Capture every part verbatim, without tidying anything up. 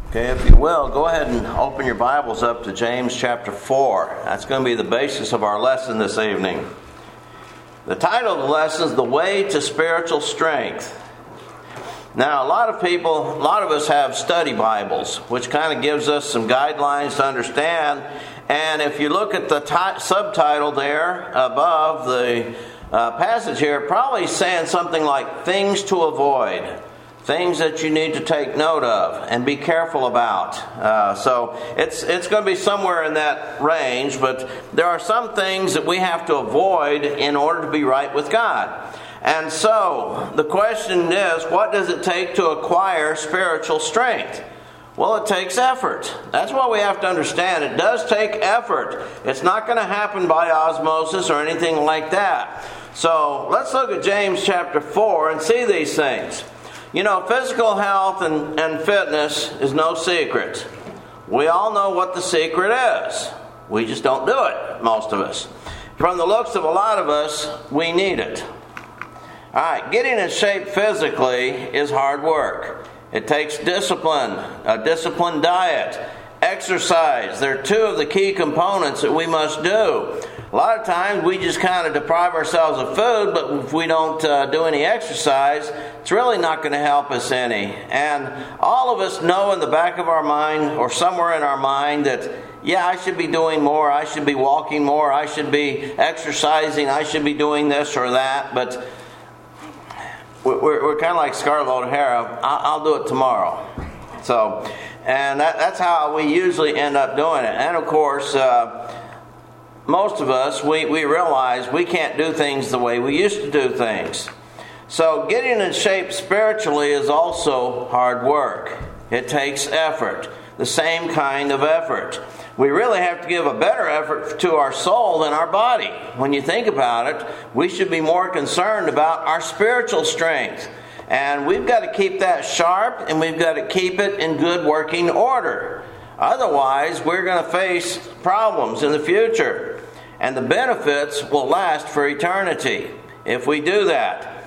Okay, if you will, go ahead and open your Bibles up to James chapter four. That's going to be the basis of our lesson this evening. The title of the lesson is The Way to Spiritual Strength. Now, a lot of people, a lot of us have study Bibles, which kind of gives us some guidelines to understand. And if you look at the t- subtitle there above the uh, passage here, probably saying something like things to avoid. Things that you need to take note of and be careful about. Uh, so it's it's going to be somewhere in that range, but there are some things that we have to avoid in order to be right with God. And so the question is, what does it take to acquire spiritual strength? Well, it takes effort. That's what we have to understand. It does take effort. It's not going to happen by osmosis or anything like that. So let's look at James chapter four and see these things. You know, physical health and, and fitness is no secret. We all know what the secret is. We just don't do it, most of us. From the looks of a lot of us, we need it. All right, getting in shape physically is hard work. It takes discipline, a disciplined diet, exercise. They're two of the key components that we must do. A lot of times we just kind of deprive ourselves of food, but if we don't uh, do any exercise, it's really not going to help us any. And all of us know in the back of our mind or somewhere in our mind that, yeah, I should be doing more, I should be walking more, I should be exercising, I should be doing this or that, but we're, we're kind of like Scarlett O'Hara, I'll do it tomorrow. So, and that, that's how we usually end up doing it. And of course, uh, most of us, we, we realize we can't do things the way we used to do things. So getting in shape spiritually is also hard work. It takes effort, the same kind of effort. We really have to give a better effort to our soul than our body. When you think about it, we should be more concerned about our spiritual strength. And we've got to keep that sharp, and we've got to keep it in good working order. Otherwise, we're going to face problems in the future. And the benefits will last for eternity if we do that.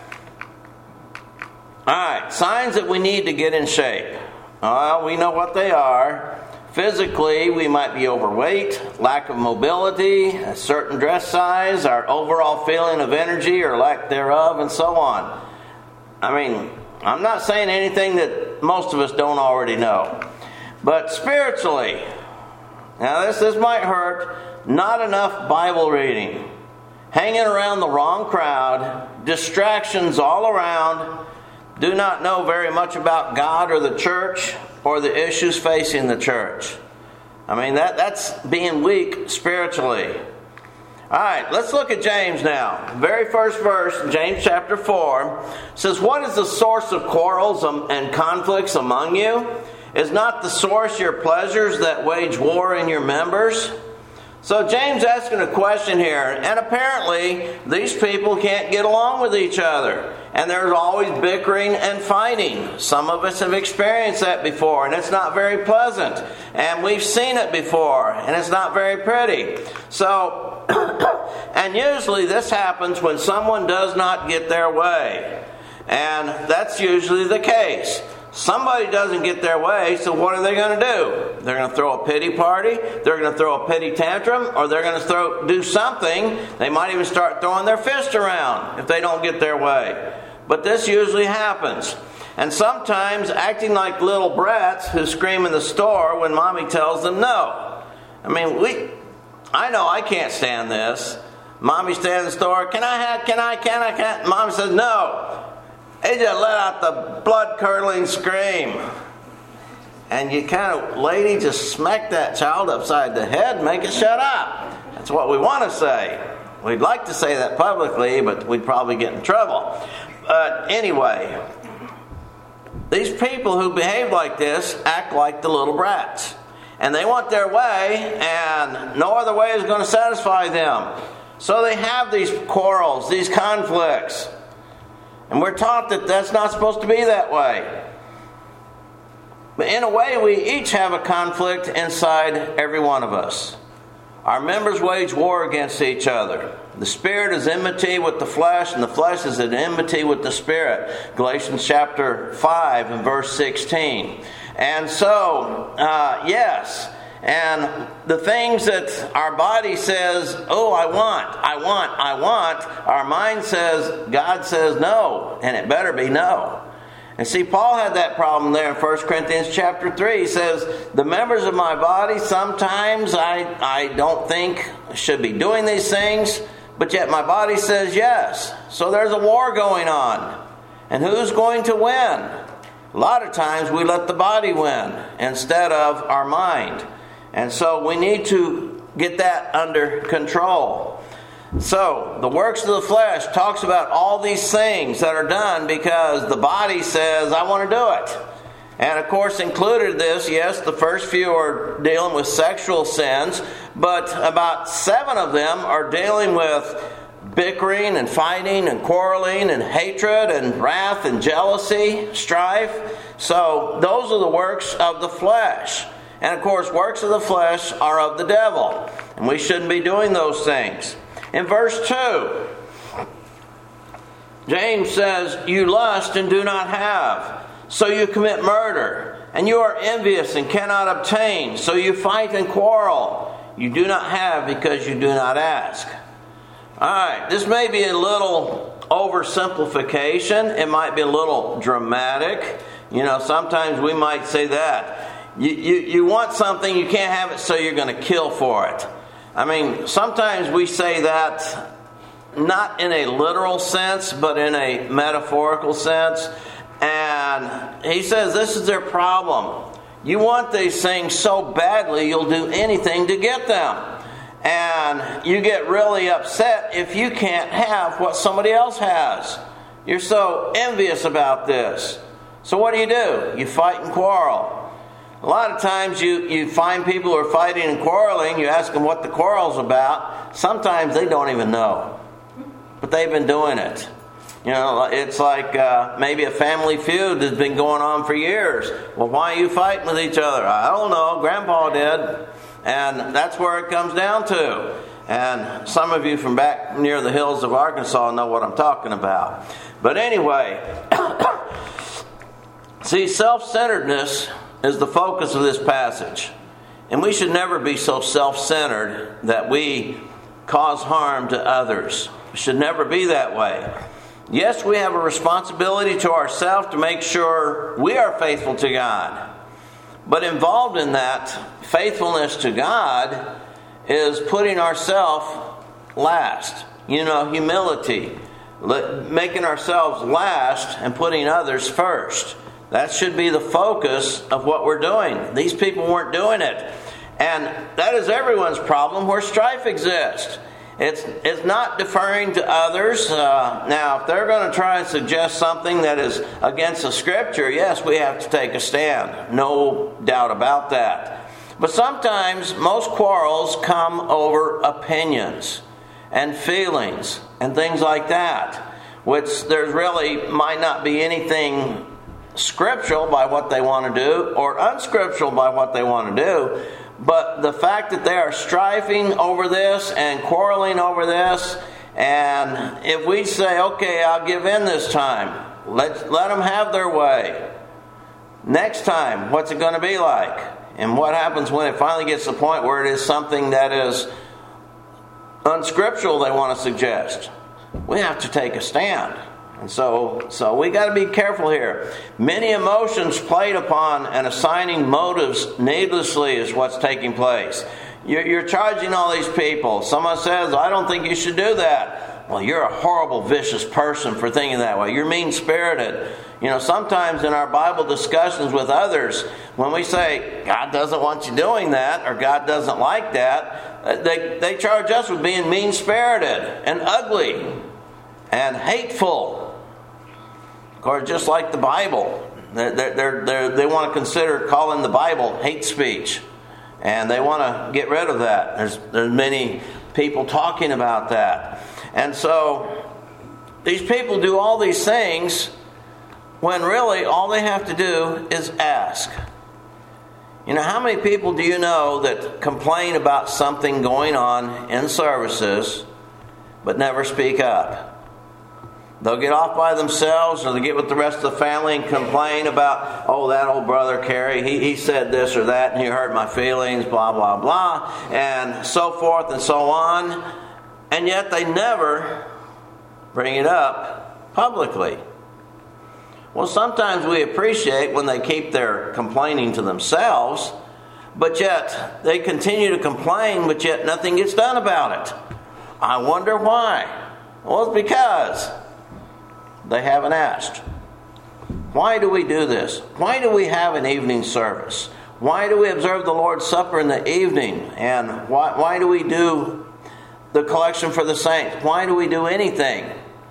Alright, signs that we need to get in shape. Well, we know what they are. Physically, we might be overweight, lack of mobility, a certain dress size, our overall feeling of energy or lack thereof, and so on. I mean, I'm not saying anything that most of us don't already know. But spiritually, now this, this might hurt, not enough Bible reading, hanging around the wrong crowd, distractions all around, do not know very much about God or the church or the issues facing the church. I mean, that that's being weak spiritually. All right, let's look at James now. Very first verse, James chapter four, says, "What is the source of quarrels and conflicts among you? Is not the source your pleasures that wage war in your members?" So James asking a question here, and apparently these people can't get along with each other. And there's always bickering and fighting. Some of us have experienced that before, and it's not very pleasant. And we've seen it before, and it's not very pretty. So, and usually this happens when someone does not get their way. And that's usually the case. Somebody doesn't get their way, so what are they going to do? They're going to throw a pity party, they're going to throw a pity tantrum, or they're going to throw do something. They might even start throwing their fist around if they don't get their way. But this usually happens. And sometimes acting like little brats who scream in the store when mommy tells them no. I mean, we, I know I can't stand this. Mommy stands in the store, can I have, can I, can I, can I? Mommy says no. They just let out the blood-curdling scream. And you kind of, lady, just smack that child upside the head and make it shut up. That's what we want to say. We'd like to say that publicly, but we'd probably get in trouble. But anyway, these people who behave like this act like the little brats. And they want their way, and no other way is going to satisfy them. So they have these quarrels, these conflicts. And we're taught that that's not supposed to be that way. But in a way, we each have a conflict inside every one of us. Our members wage war against each other. The spirit is enmity with the flesh, and the flesh is at enmity with the spirit. Galatians chapter five and verse sixteen. And so, uh, yes, and the things that our body says, oh, I want, I want, I want, our mind says, God says no, and it better be no. And see, Paul had that problem there in First Corinthians chapter three. He says, the members of my body, sometimes I, I don't think should be doing these things, but yet my body says yes. So there's a war going on. And who's going to win? A lot of times we let the body win instead of our mind. And so we need to get that under control. So, the works of the flesh talks about all these things that are done because the body says, I want to do it. And of course, included this, yes, the first few are dealing with sexual sins, but about seven of them are dealing with bickering and fighting and quarreling and hatred and wrath and jealousy, strife. So, those are the works of the flesh. And of course, works of the flesh are of the devil. And we shouldn't be doing those things. In verse two, James says, you lust and do not have, so you commit murder. And you are envious and cannot obtain, so you fight and quarrel. You do not have because you do not ask. Alright, this may be a little oversimplification. It might be a little dramatic. You know, sometimes we might say that. You, you, you want something, you can't have it, so you're going to kill for it. I mean, sometimes we say that not in a literal sense, but in a metaphorical sense. And he says this is their problem. You want these things so badly, you'll do anything to get them. And you get really upset if you can't have what somebody else has. You're so envious about this. So what do you do? You fight and quarrel. A lot of times you, you find people who are fighting and quarreling, you ask them what the quarrel's about. Sometimes they don't even know. But they've been doing it. You know, it's like uh, maybe a family feud that's been going on for years. Well, why are you fighting with each other? I don't know. Grandpa did. And that's where it comes down to. And some of you from back near the hills of Arkansas know what I'm talking about. But anyway, see, self-centeredness is the focus of this passage. And we should never be so self-centered that we cause harm to others. It should never be that way. Yes, we have a responsibility to ourselves to make sure we are faithful to God. But involved in that faithfulness to God is putting ourselves last. You know, humility. Making ourselves last and putting others first. That should be the focus of what we're doing. These people weren't doing it. And that is everyone's problem where strife exists. It's, it's not deferring to others. Uh, now, if they're going to try and suggest something that is against the Scripture, yes, we have to take a stand. No doubt about that. But sometimes most quarrels come over opinions and feelings and things like that, which there's really might not be anything scriptural by what they want to do or unscriptural by what they want to do, but the fact that they are striving over this and quarreling over this, and if we say, okay, I'll give in this time, let, let them have their way. Next time, what's it going to be like? And what happens when it finally gets to the point where it is something that is unscriptural they want to suggest? We have to take a stand. And so, so we got to be careful here. Many emotions played upon and assigning motives needlessly is what's taking place. You're, you're charging all these people. Someone says, I don't think you should do that. Well, you're a horrible, vicious person for thinking that way. You're mean-spirited. You know, sometimes in our Bible discussions with others, when we say, God doesn't want you doing that, or God doesn't like that, they, they charge us with being mean-spirited and ugly and hateful. Or just like the Bible, they're, they're, they're, they want to consider calling the Bible hate speech. And they want to get rid of that. There's, there's many people talking about that. And so, these people do all these things when really all they have to do is ask. You know, how many people do you know that complain about something going on in services but never speak up? They'll get off by themselves, or they get with the rest of the family and complain about, oh, that old brother Kerry, he, he said this or that, and he hurt my feelings, blah, blah, blah, and so forth and so on. And yet they never bring it up publicly. Well, sometimes we appreciate when they keep their complaining to themselves, but yet they continue to complain, but yet nothing gets done about it. I wonder why. Well, it's because they haven't asked. Why do we do this? Why do we have an evening service? Why do we observe the Lord's Supper in the evening? And why, why do we do the collection for the saints? Why do we do anything?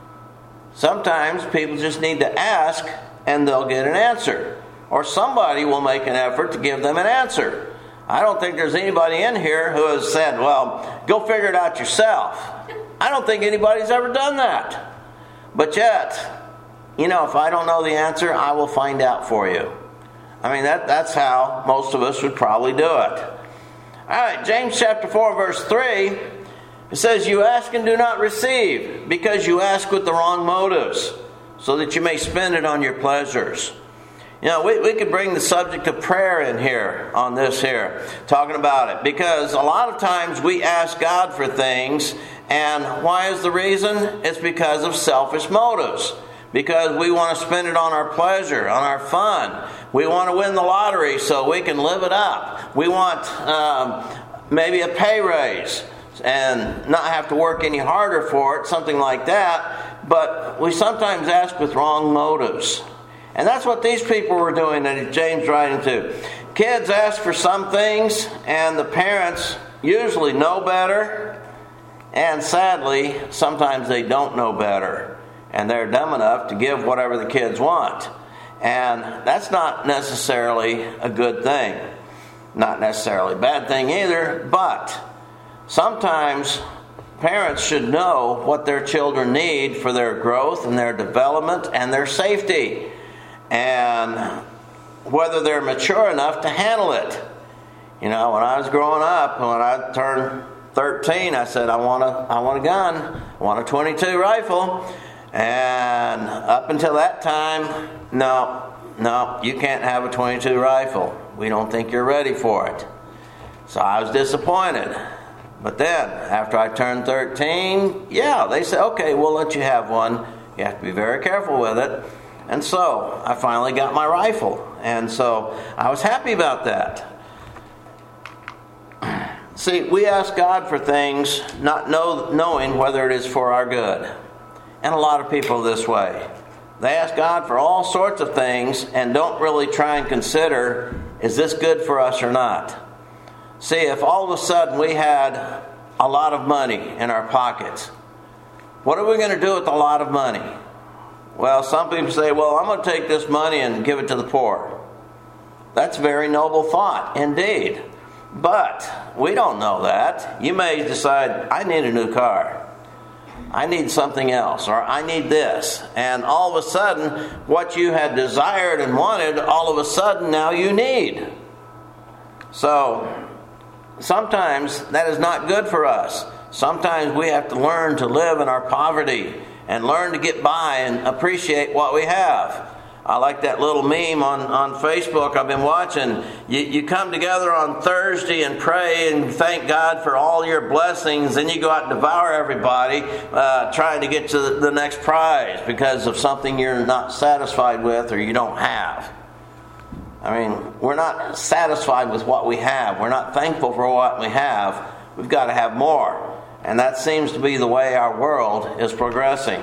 Sometimes people just need to ask and they'll get an answer. Or somebody will make an effort to give them an answer. I don't think there's anybody in here who has said, well, go figure it out yourself. I don't think anybody's ever done that. But yet, you know, if I don't know the answer, I will find out for you. I mean, that, that's how most of us would probably do it. All right, James chapter four, verse three. It says, you ask and do not receive, because you ask with the wrong motives, so that you may spend it on your pleasures. You know, we, we could bring the subject of prayer in here, on this here, talking about it. Because a lot of times we ask God for things, and why is the reason? It's because of selfish motives. Because we want to spend it on our pleasure, on our fun. We want to win the lottery so we can live it up. We want um, maybe a pay raise and not have to work any harder for it, something like that. But we sometimes ask with wrong motives. And that's what these people were doing that James writing to. Kids ask for some things, and the parents usually know better. And sadly, sometimes they don't know better. And they're dumb enough to give whatever the kids want. And that's not necessarily a good thing. Not necessarily a bad thing either, but sometimes parents should know what their children need for their growth and their development and their safety. And whether they're mature enough to handle it. You know, when I was growing up, when I turned thirteen, I said, I want a, I want a gun. I want a twenty-two rifle. And up until that time, no, no, you can't have a twenty-two rifle. We don't think you're ready for it. So I was disappointed. But then, after I turned thirteen, yeah, they said, okay, we'll let you have one. You have to be very careful with it. And so, I finally got my rifle. And so, I was happy about that. See, we ask God for things not know, knowing whether it is for our good. And a lot of people are this way. They ask God for all sorts of things and don't really try and consider, is this good for us or not? See, if all of a sudden we had a lot of money in our pockets, what are we going to do with a lot of money? Well, some people say, well, I'm going to take this money and give it to the poor. That's a very noble thought, indeed. But we don't know that. You may decide, I need a new car. I need something else, or I need this. And all of a sudden, what you had desired and wanted, all of a sudden now you need. So, sometimes that is not good for us. Sometimes we have to learn to live in our poverty and learn to get by and appreciate what we have. I like that little meme on, on Facebook I've been watching. You, you come together on Thursday and pray and thank God for all your blessings. Then you go out and devour everybody uh, trying to get to the, the next prize because of something you're not satisfied with or you don't have. I mean, we're not satisfied with what we have. We're not thankful for what we have. We've got to have more. And that seems to be the way our world is progressing.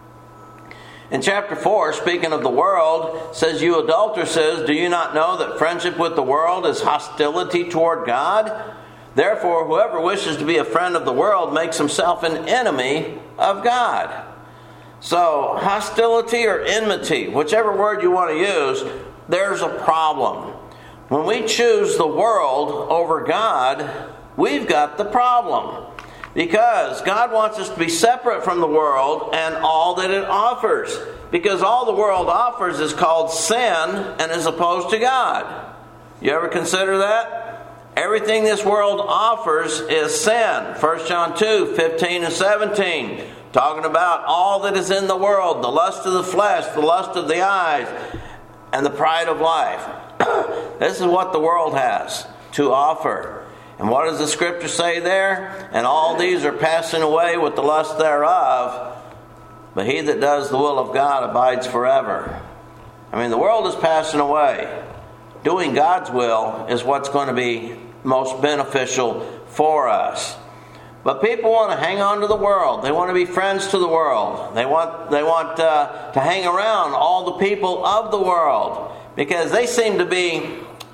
In chapter four, speaking of the world, says, you adulteresses, do you not know that friendship with the world is hostility toward God? Therefore, whoever wishes to be a friend of the world makes himself an enemy of God. So, hostility or enmity, whichever word you want to use, there's a problem. When we choose the world over God, we've got the problem. Because God wants us to be separate from the world and all that it offers. Because all the world offers is called sin and is opposed to God. You ever consider that? Everything this world offers is sin. First John two, fifteen and seventeen. talking about all that is in the world, the lust of the flesh, the lust of the eyes, and the pride of life. This is what the world has to offer. And what does the Scripture say there? And all these are passing away with the lust thereof, but he that does the will of God abides forever. I mean, the world is passing away. Doing God's will is what's going to be most beneficial for us. But people want to hang on to the world. They want to be friends to the world. They want they want uh, to hang around all the people of the world because they seem to be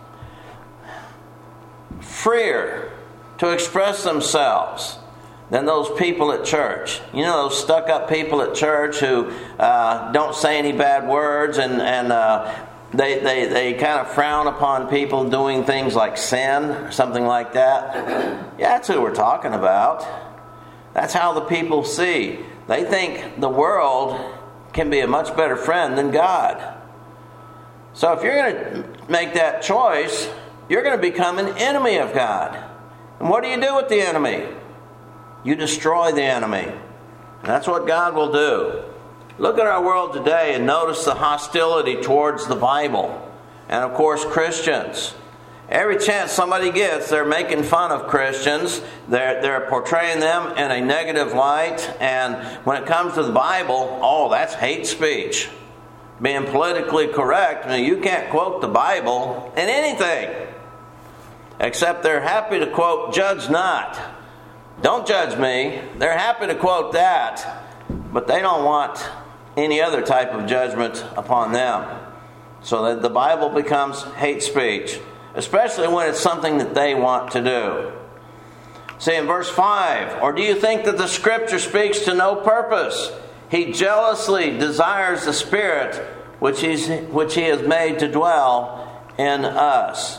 freer to express themselves than those people at church. You know, those stuck-up people at church who uh, don't say any bad words and, and uh, they, they, they kind of frown upon people doing things like sin or something like that. Yeah, that's who we're talking about. That's how the people see. They think the world can be a much better friend than God. So if you're going to make that choice, you're going to become an enemy of God. And what do you do with the enemy? You destroy the enemy. And that's what God will do. Look at our world today and notice the hostility towards the Bible. And of course, Christians. Every chance somebody gets, they're making fun of Christians. They're, they're portraying them in a negative light. And when it comes to the Bible, oh, that's hate speech. Being politically correct, I mean, you can't quote the Bible in anything. Except they're happy to quote, "Judge not." Don't judge me. They're happy to quote that. But they don't want any other type of judgment upon them. So that the Bible becomes hate speech. Especially when it's something that they want to do. See in verse five, "Or do you think that the Scripture speaks to no purpose? He jealously desires the Spirit which, he's, which He has made to dwell in us."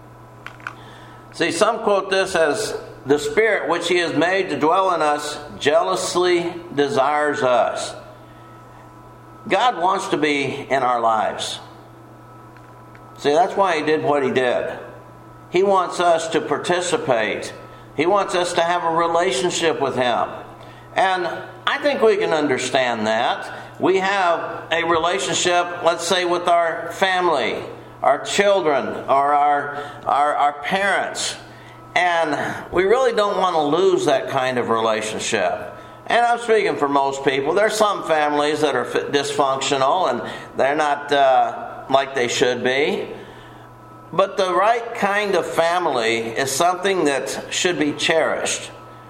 See, some quote this as the Spirit which He has made to dwell in us jealously desires us. God wants to be in our lives. See, that's why He did what He did. He wants us to participate. He wants us to have a relationship with Him. And I think we can understand that. We have a relationship, let's say, with our family, our children, or our, our, our parents. And we really don't want to lose that kind of relationship. And I'm speaking for most people. There's some families that are dysfunctional and they're not uh, like they should be. But the right kind of family is something that should be cherished.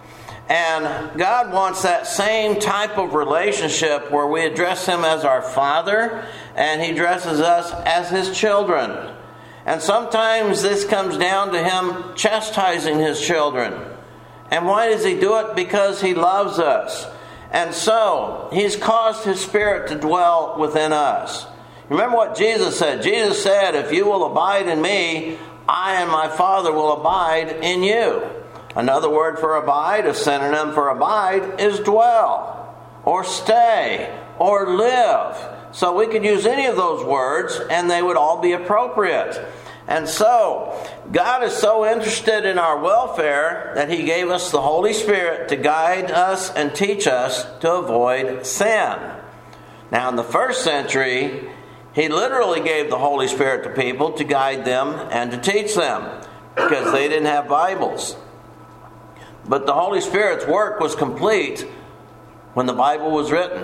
And God wants that same type of relationship where we address Him as our Father and He addresses us as His children. And sometimes this comes down to Him chastising His children. And why does He do it? Because He loves us. And so, He's caused His Spirit to dwell within us. Remember what Jesus said. Jesus said, "If you will abide in me, I and my Father will abide in you." Another word for abide, a synonym for abide, is dwell, or stay, or live. So we could use any of those words and they would all be appropriate. And so, God is so interested in our welfare that He gave us the Holy Spirit to guide us and teach us to avoid sin. Now in the first century, He literally gave the Holy Spirit to people to guide them and to teach them because they didn't have Bibles. But the Holy Spirit's work was complete when the Bible was written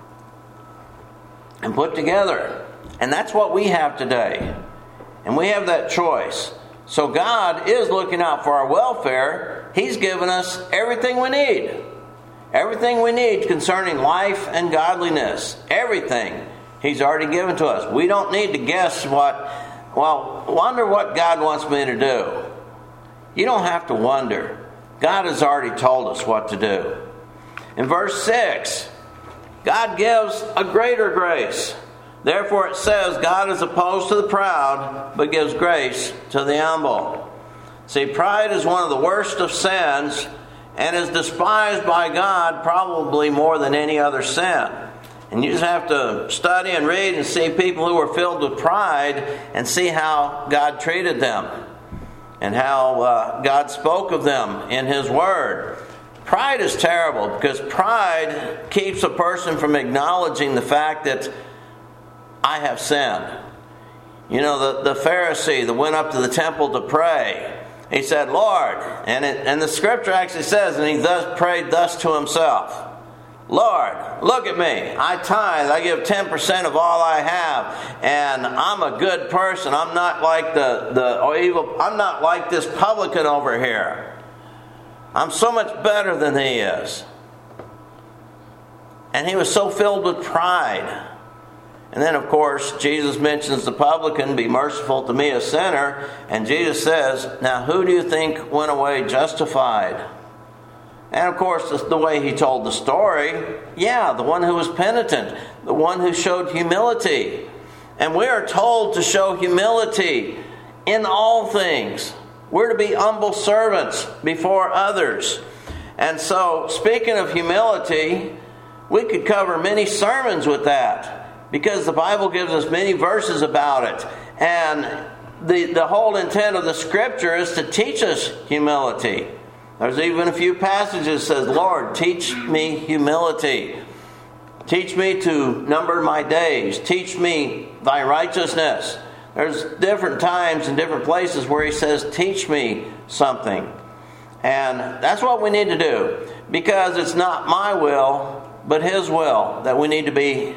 and put together. And that's what we have today. And we have that choice. So God is looking out for our welfare. He's given us everything we need. Everything we need concerning life and godliness. Everything He's already given to us. We don't need to guess what, well, wonder what God wants me to do. You don't have to wonder. God has already told us what to do. In verse six, God gives a greater grace. Therefore it says, God is opposed to the proud, but gives grace to the humble. See, pride is one of the worst of sins and is despised by God probably more than any other sin. And you just have to study and read and see people who were filled with pride and see how God treated them and how uh, God spoke of them in His Word. Pride is terrible because pride keeps a person from acknowledging the fact that I have sinned. You know, the, the Pharisee that went up to the temple to pray, he said, Lord, and, it, and the scripture actually says, and he thus prayed thus to himself, Lord, look at me. I tithe. I give ten percent of all I have. And I'm a good person. I'm not like the, the or evil. I'm not like this publican over here. I'm so much better than he is. And he was so filled with pride. And then, of course, Jesus mentions the publican, be merciful to me, a sinner. And Jesus says, now who do you think went away justified? And of course, the way he told the story, yeah, the one who was penitent, the one who showed humility. And we are told to show humility in all things. We're to be humble servants before others. And so, speaking of humility, we could cover many sermons with that, because the Bible gives us many verses about it. And the, the whole intent of the Scripture is to teach us humility. There's even a few passages that says, Lord, teach me humility. Teach me to number my days. Teach me thy righteousness. There's different times and different places where he says, teach me something. And that's what we need to do. Because it's not my will, but his will that we need to be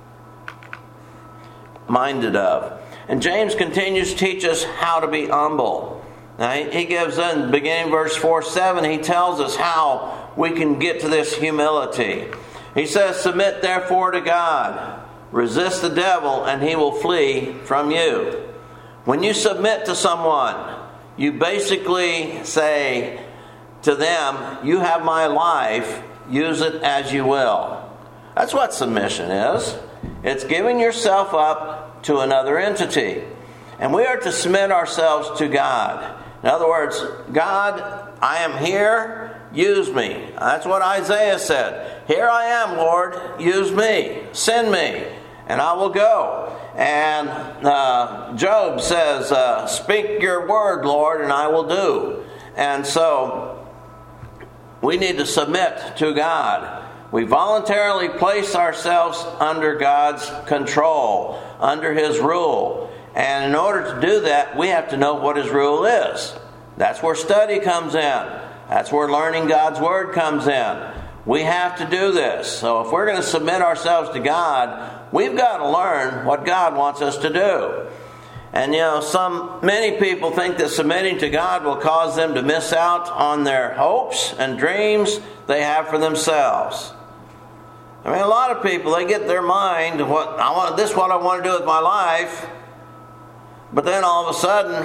minded of. And James continues to teach us how to be humble. Now, he gives in beginning verse four seven, he tells us how we can get to this humility. He says, submit therefore to God. Resist the devil and he will flee from you. When you submit to someone, you basically say to them, you have my life, use it as you will. That's what submission is. It's giving yourself up to another entity. And we are to submit ourselves to God. In other words, God, I am here, use me. That's what Isaiah said. Here I am, Lord, use me, send me, and I will go. And uh, Job says, uh, speak your word, Lord, and I will do. And so, we need to submit to God. We voluntarily place ourselves under God's control, under his rule. And in order to do that, we have to know what his rule is. That's where study comes in. That's where learning God's word comes in. We have to do this. So if we're going to submit ourselves to God, we've got to learn what God wants us to do. And you know, some many people think that submitting to God will cause them to miss out on their hopes and dreams they have for themselves. I mean, a lot of people, they get their mind, what I want, this is what I want to do with my life. But then all of a sudden,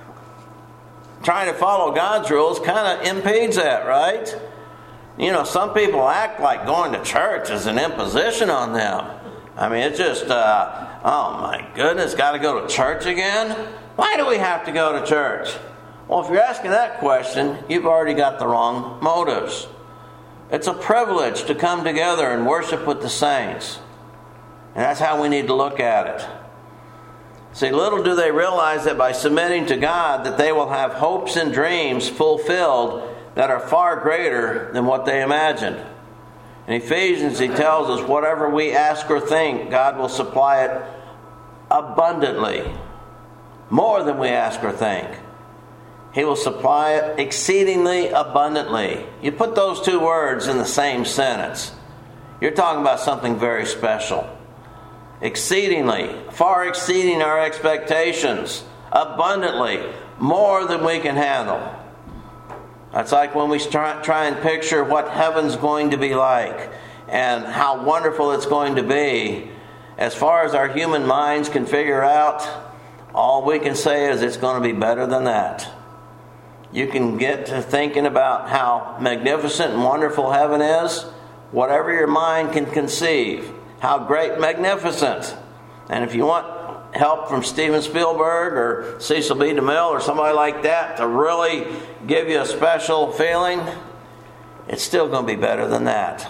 trying to follow God's rules kind of impedes that, right? You know, some people act like going to church is an imposition on them. I mean, it's just, uh, oh my goodness, got to go to church again? Why do we have to go to church? Well, if you're asking that question, you've already got the wrong motives. It's a privilege to come together and worship with the saints. And that's how we need to look at it. See, little do they realize that by submitting to God, that they will have hopes and dreams fulfilled that are far greater than what they imagined. In Ephesians, he tells us, whatever we ask or think, God will supply it abundantly, more than we ask or think. He will supply it exceedingly abundantly. You put those two words in the same sentence, you're talking about something very special. Exceedingly, far exceeding our expectations, abundantly, more than we can handle. That's like when we try, try and picture what heaven's going to be like and how wonderful it's going to be. As far as our human minds can figure out, all we can say is it's going to be better than that. You can get to thinking about how magnificent and wonderful heaven is, whatever your mind can conceive. How great, magnificent. And if you want help from Steven Spielberg or Cecil B. DeMille or somebody like that to really give you a special feeling, it's still going to be better than that.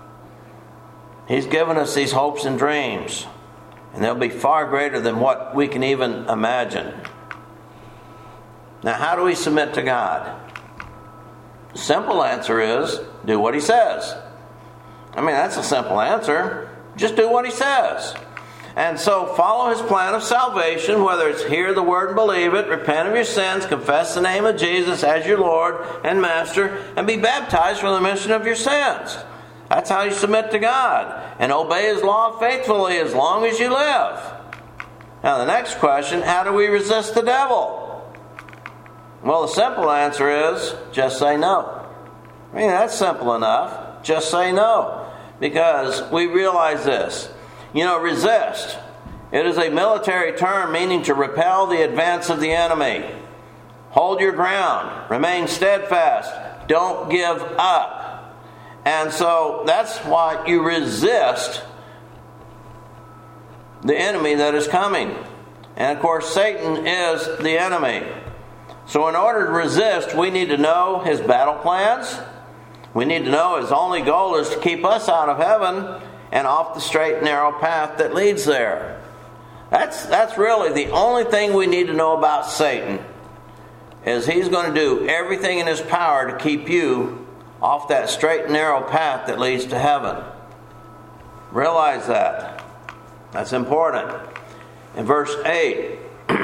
He's given us these hopes and dreams, and they'll be far greater than what we can even imagine. Now, how do we submit to God? The simple answer is, do what he says. I mean, that's a simple answer. Just do what he says. And so follow his plan of salvation, whether it's hear the word and believe it, repent of your sins, confess the name of Jesus as your Lord and Master, and be baptized for the remission of your sins. That's how you submit to God and obey his law faithfully as long as you live. Now the next question, how do we resist the devil? Well, the simple answer is, just say no. I mean, that's simple enough. Just say no. Because we realize this. You know, resist. It is a military term meaning to repel the advance of the enemy. Hold your ground. Remain steadfast. Don't give up. And so that's why you resist the enemy that is coming. And of course, Satan is the enemy. So in order to resist, we need to know his battle plans. We need to know his only goal is to keep us out of heaven and off the straight and narrow path that leads there. That's, that's really the only thing we need to know about Satan, is he's going to do everything in his power to keep you off that straight and narrow path that leads to heaven. Realize that. That's important. In verse eight,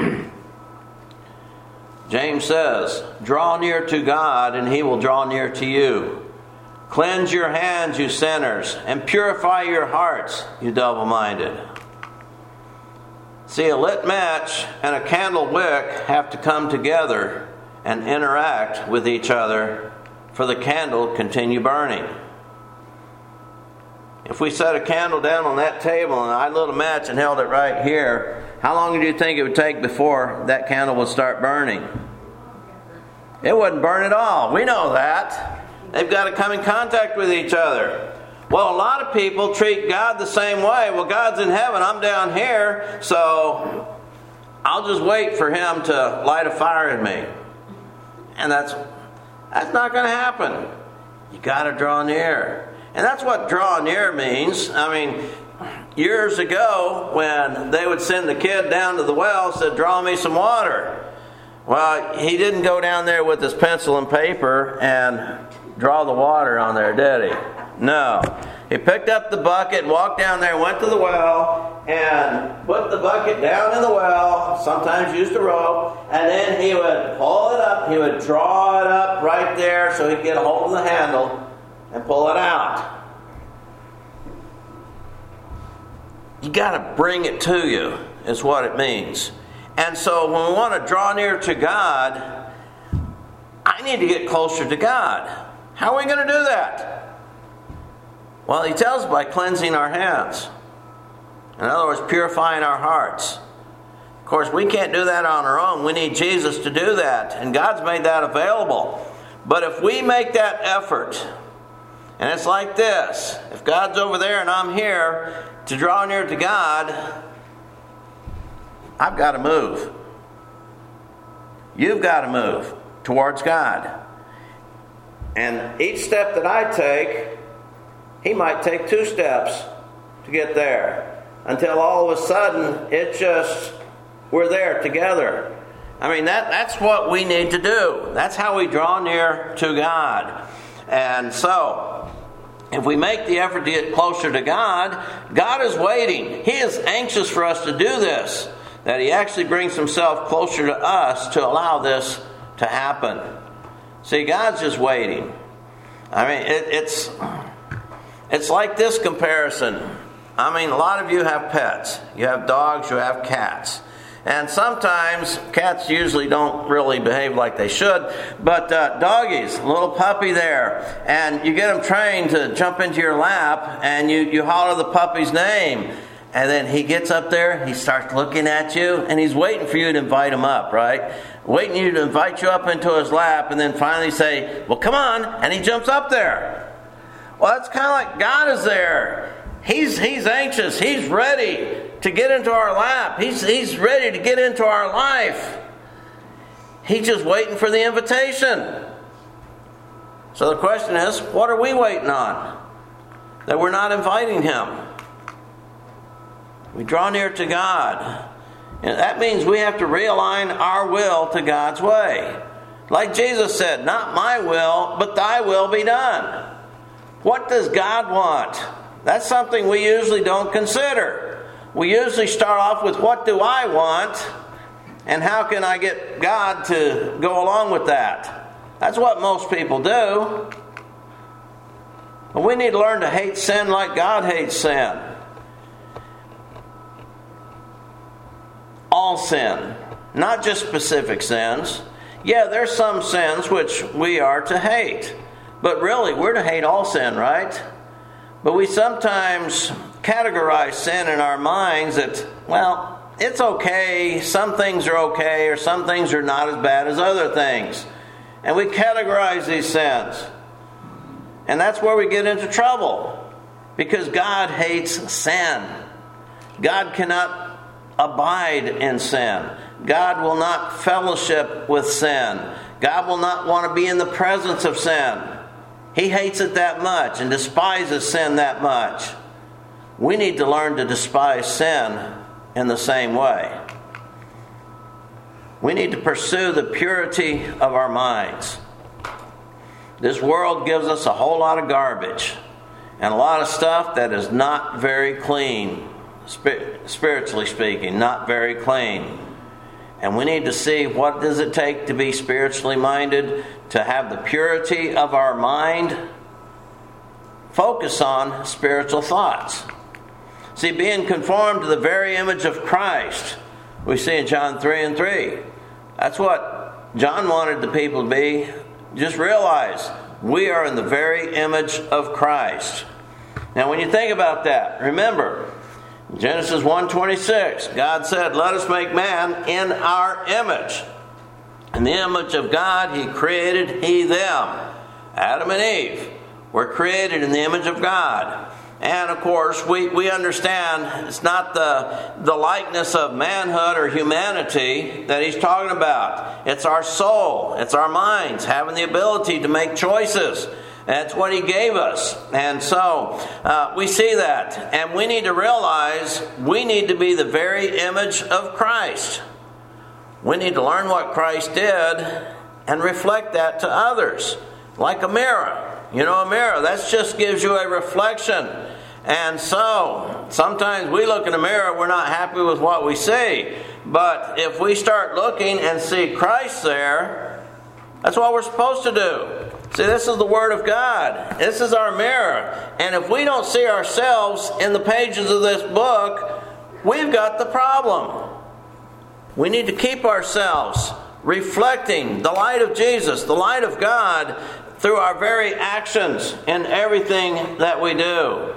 James says, draw near to God and he will draw near to you. Cleanse your hands, you sinners, and purify your hearts, you double-minded. See, a lit match and a candle wick have to come together and interact with each other for the candle to continue burning. If we set a candle down on that table and I lit a match and held it right here, how long do you think it would take before that candle would start burning? It wouldn't burn at all. We know that. They've got to come in contact with each other. Well, a lot of people treat God the same way. Well, God's in heaven, I'm down here, so I'll just wait for him to light a fire in me. And that's that's not going to happen. You got to draw near. And that's what draw near means. I mean, years ago when they would send the kid down to the well, said, draw me some water. Well, he didn't go down there with his pencil and paper and draw the water on there, did he? No. He picked up the bucket, walked down there, went to the well, and put the bucket down in the well, sometimes used a rope, and then he would pull it up, he would draw it up right there so he could get a hold of the handle and pull it out. You got to bring it to you, is what it means. And so when we want to draw near to God, I need to get closer to God. How are we going to do that? Well, he tells us by cleansing our hands. In other words, purifying our hearts. Of course, we can't do that on our own. We need Jesus to do that. And God's made that available. But if we make that effort, and it's like this. If God's over there and I'm here to draw near to God, I've got to move. You've got to move towards God. And each step that I take, he might take two steps to get there. Until all of a sudden, it just, we're there together. I mean, that, that's what we need to do. That's how we draw near to God. And so, if we make the effort to get closer to God, God is waiting. He is anxious for us to do this. That he actually brings himself closer to us to allow this to happen. See, God's just waiting. I mean, it, it's it's like this comparison. I mean, a lot of you have pets. You have dogs, you have cats. And sometimes cats usually don't really behave like they should. But uh, doggies, a little puppy there, and you get them trained to jump into your lap, and you, you holler the puppy's name. And then he gets up there, he starts looking at you, and he's waiting for you to invite him up, right? Waiting you to invite you up into his lap, and then finally say, well, come on, and he jumps up there. Well, it's kind of like God is there. He's he's anxious. He's ready to get into our lap. He's, he's ready to get into our life. He's just waiting for the invitation. So the question is, what are we waiting on that we're not inviting him? We draw near to God. And that means we have to realign our will to God's way. Like Jesus said, not my will, but thy will be done. What does God want? That's something we usually don't consider. We usually start off with, what do I want? And how can I get God to go along with that? That's what most people do. But we need to learn to hate sin like God hates sin. All sin, not just specific sins. Yeah, there's some sins which we are to hate. But really, we're to hate all sin, right? But we sometimes categorize sin in our minds that, well, it's okay, some things are okay, or some things are not as bad as other things. And we categorize these sins. And that's where we get into trouble. Because God hates sin. God cannot abide in sin. God will not fellowship with sin. God will not want to be in the presence of sin. He hates it that much and despises sin that much. We need to learn to despise sin in the same way. We need to pursue the purity of our minds. This world gives us a whole lot of garbage and a lot of stuff that is not very clean, spiritually speaking, not very clean. And we need to see, what does it take to be spiritually minded, to have the purity of our mind? Focus on spiritual thoughts. See, being conformed to the very image of Christ, we see in John three and three. That's what John wanted the people to be. Just realize, we are in the very image of Christ. Now, when you think about that, remember, Genesis one twenty-six, God said, let us make man in our image. In the image of God, He created He them. Adam and Eve were created in the image of God. And of course, we, we understand it's not the, the likeness of manhood or humanity that He's talking about. It's our soul, it's our minds, having the ability to make choices. That's what He gave us. And so, uh, we see that. And we need to realize we need to be the very image of Christ. We need to learn what Christ did and reflect that to others. Like a mirror. You know, a mirror, that just gives you a reflection. And so, sometimes we look in the mirror, we're not happy with what we see. But if we start looking and see Christ there, that's what we're supposed to do. See, this is the Word of God. This is our mirror. And if we don't see ourselves in the pages of this book, we've got the problem. We need to keep ourselves reflecting the light of Jesus, the light of God, through our very actions in everything that we do.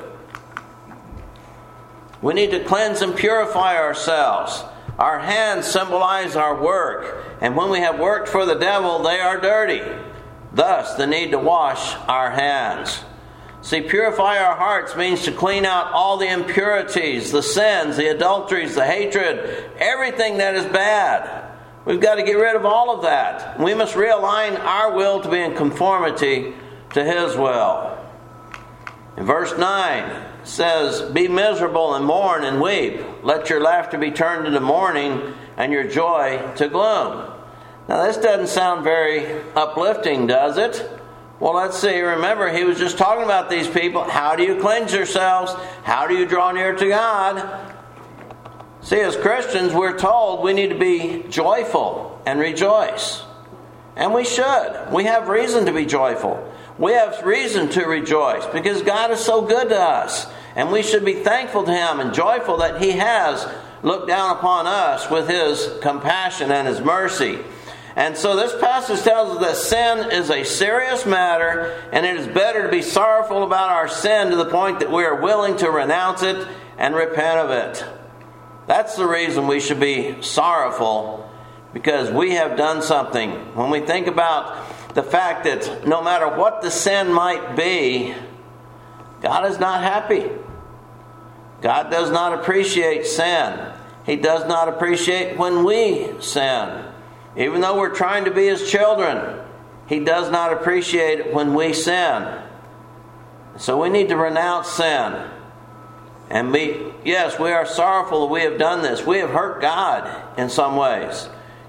We need to cleanse and purify ourselves. Our hands symbolize our work. And when we have worked for the devil, they are dirty. Thus, the need to wash our hands. See, purify our hearts means to clean out all the impurities, the sins, the adulteries, the hatred, everything that is bad. We've got to get rid of all of that. We must realign our will to be in conformity to His will. In verse nine says, be miserable and mourn and weep. Let your laughter be turned into mourning and your joy to gloom. Now this doesn't sound very uplifting, does it? Well, let's see. Remember, he was just talking about these people. How do you cleanse yourselves? How do you draw near to God? See, as Christians, we're told we need to be joyful and rejoice. And we should. We have reason to be joyful. We have reason to rejoice because God is so good to us. And we should be thankful to Him and joyful that He has looked down upon us with His compassion and His mercy. And so this passage tells us that sin is a serious matter, and it is better to be sorrowful about our sin to the point that we are willing to renounce it and repent of it. That's the reason we should be sorrowful, because we have done something. When we think about the fact that no matter what the sin might be, God is not happy. God does not appreciate sin. He does not appreciate when we sin. Even though we're trying to be His children, He does not appreciate it when we sin. So we need to renounce sin. And we, yes, we are sorrowful that we have done this. We have hurt God in some ways.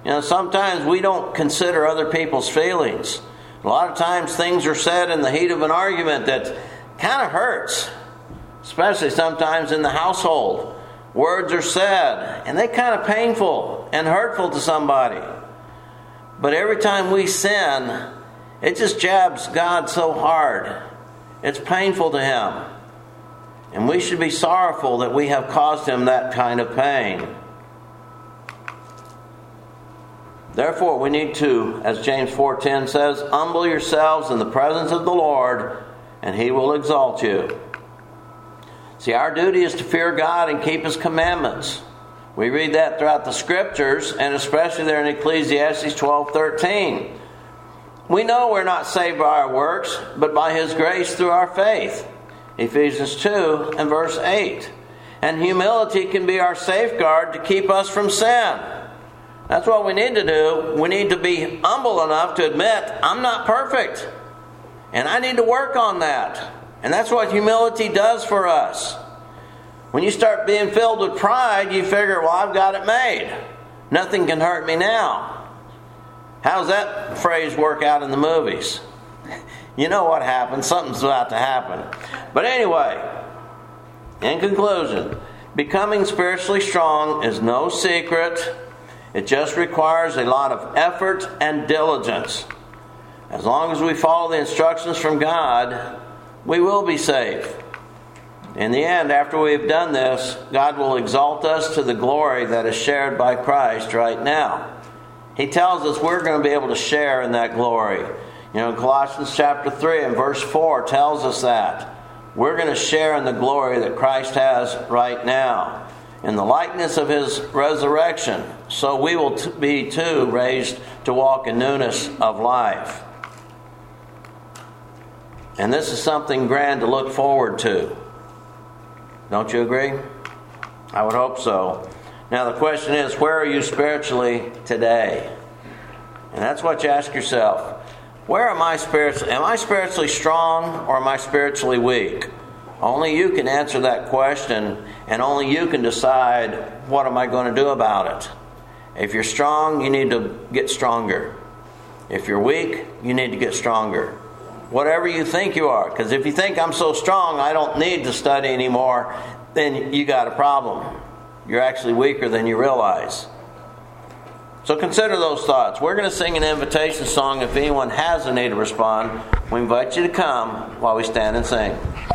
You know, sometimes we don't consider other people's feelings. A lot of times things are said in the heat of an argument that kind of hurts, especially sometimes in the household. Words are said, and they're kind of painful and hurtful to somebody. But every time we sin, it just jabs God so hard. It's painful to Him. And we should be sorrowful that we have caused Him that kind of pain. Therefore, we need to, as James four ten says, humble yourselves in the presence of the Lord, and He will exalt you. See, our duty is to fear God and keep His commandments. We read that throughout the Scriptures, and especially there in Ecclesiastes twelve thirteen. We know we're not saved by our works, but by His grace through our faith. Ephesians two and verse eight. And humility can be our safeguard to keep us from sin. That's what we need to do. We need to be humble enough to admit, I'm not perfect. And I need to work on that. And that's what humility does for us. When you start being filled with pride, you figure, well, I've got it made. Nothing can hurt me now. How's that phrase work out in the movies? You know what happens. Something's about to happen. But anyway, in conclusion, becoming spiritually strong is no secret. It just requires a lot of effort and diligence. As long as we follow the instructions from God, we will be safe. In the end, after we've done this, God will exalt us to the glory that is shared by Christ right now. He tells us we're going to be able to share in that glory. You know, Colossians chapter three and verse four tells us that. We're going to share in the glory that Christ has right now. In the likeness of His resurrection, so we will t- be too raised to walk in newness of life. And this is something grand to look forward to. Don't you agree? I would hope so. Now the question is, where are you spiritually today? And that's what you ask yourself. Where am I spiritually? Am I spiritually strong or am I spiritually weak? Only you can answer that question, and only you can decide, what am I going to do about it? If you're strong, you need to get stronger. If you're weak, you need to get stronger. Whatever you think you are. Because if you think I'm so strong, I don't need to study anymore, then you got a problem. You're actually weaker than you realize. So consider those thoughts. We're going to sing an invitation song. If anyone has a need to respond, we invite you to come while we stand and sing.